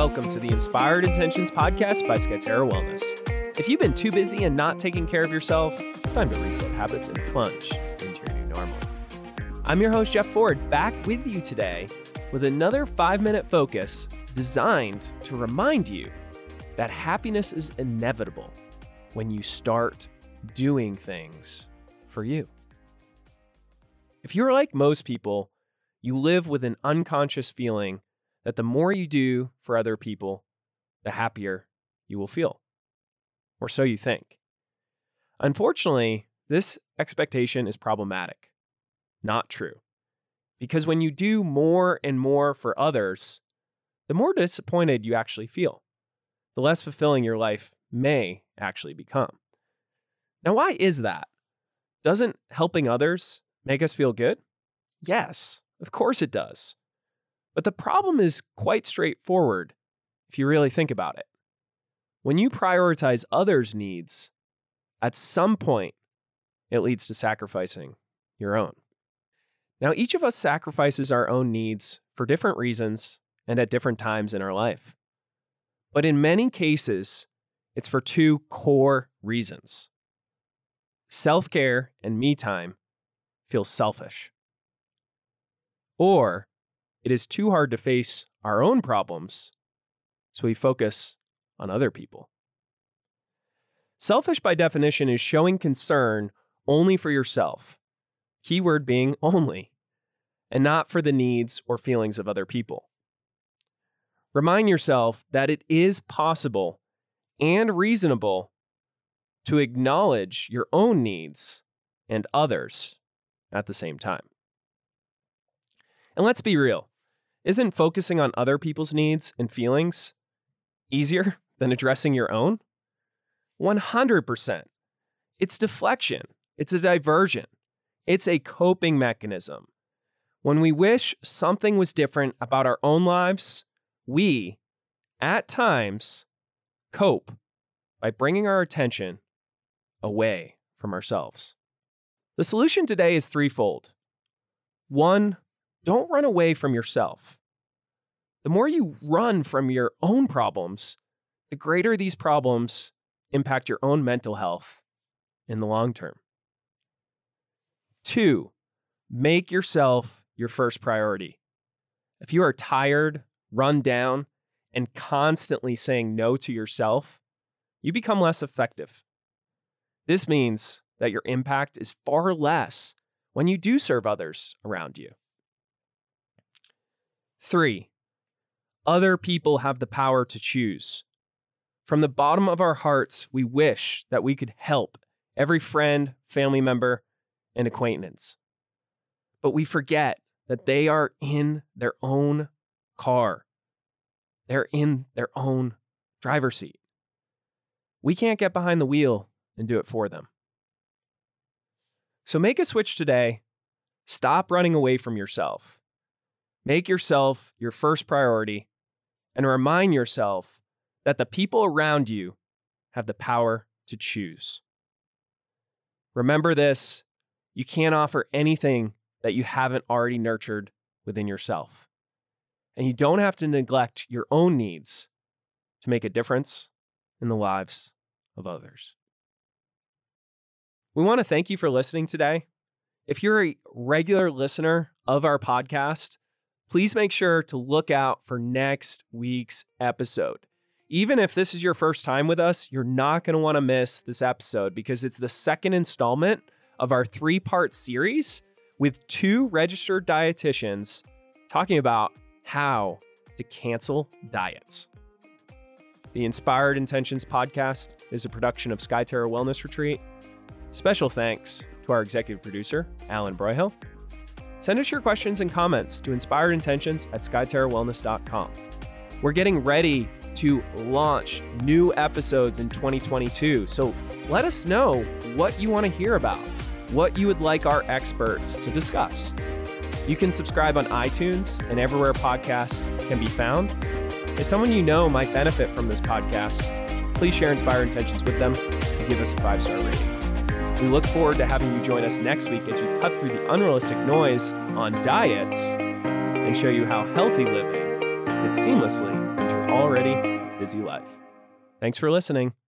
welcome to the Inspired Intentions podcast by Skyterra Wellness. If you've been too busy and not taking care of yourself, it's time to reset habits and plunge into your new normal. I'm your host, Jeff Ford, back with you today with another 5-minute focus designed to remind you that happiness is inevitable when you start doing things for you. If you're like most people, you live with an unconscious feeling that the more you do for other people, the happier you will feel. Or so you think. Unfortunately, this expectation is problematic. Not true. Because when you do more and more for others, the more disappointed you actually feel. The less fulfilling your life may actually become. Now, why is that? Doesn't helping others make us feel good? Yes, of course it does. But the problem is quite straightforward if you really think about it. When you prioritize others' needs, at some point, it leads to sacrificing your own. Now, each of us sacrifices our own needs for different reasons and at different times in our life. But in many cases, it's for two core reasons. Self-care and me time feel selfish. Or it is too hard to face our own problems, so we focus on other people. Selfish by definition is showing concern only for yourself, keyword being only, and not for the needs or feelings of other people. Remind yourself that it is possible and reasonable to acknowledge your own needs and others at the same time. And let's be real. Isn't focusing on other people's needs and feelings easier than addressing your own? 100%. It's deflection. It's a diversion. It's a coping mechanism. When we wish something was different about our own lives, we, at times, cope by bringing our attention away from ourselves. The solution today is threefold. 1, don't run away from yourself. The more you run from your own problems, the greater these problems impact your own mental health in the long term. 2, make yourself your first priority. If you are tired, run down, and constantly saying no to yourself, you become less effective. This means that your impact is far less when you do serve others around you. 3, other people have the power to choose. From the bottom of our hearts, we wish that we could help every friend, family member, and acquaintance. But we forget that they are in their own car. They're in their own driver's seat. We can't get behind the wheel and do it for them. So make a switch today. Stop running away from yourself. Make yourself your first priority and remind yourself that the people around you have the power to choose. Remember this, you can't offer anything that you haven't already nurtured within yourself. And you don't have to neglect your own needs to make a difference in the lives of others. We want to thank you for listening today. If you're a regular listener of our podcast, please make sure to look out for next week's episode. Even if this is your first time with us, you're not going to want to miss this episode because it's the second installment of our 3-part series with 2 registered dietitians talking about how to cancel diets. The Inspired Intentions podcast is a production of Skyterra Wellness Retreat. Special thanks to our executive producer, Alan Broyhill. Send us your questions and comments to inspiredintentions@skyterrawellness.com. We're getting ready to launch new episodes in 2022, so let us know what you want to hear about, what you would like our experts to discuss. You can subscribe on iTunes and everywhere podcasts can be found. If someone you know might benefit from this podcast, please share Inspired Intentions with them and give us a 5-star rating. We look forward to having you join us next week as we cut through the unrealistic noise on diets and show you how healthy living fits seamlessly into your already busy life. Thanks for listening.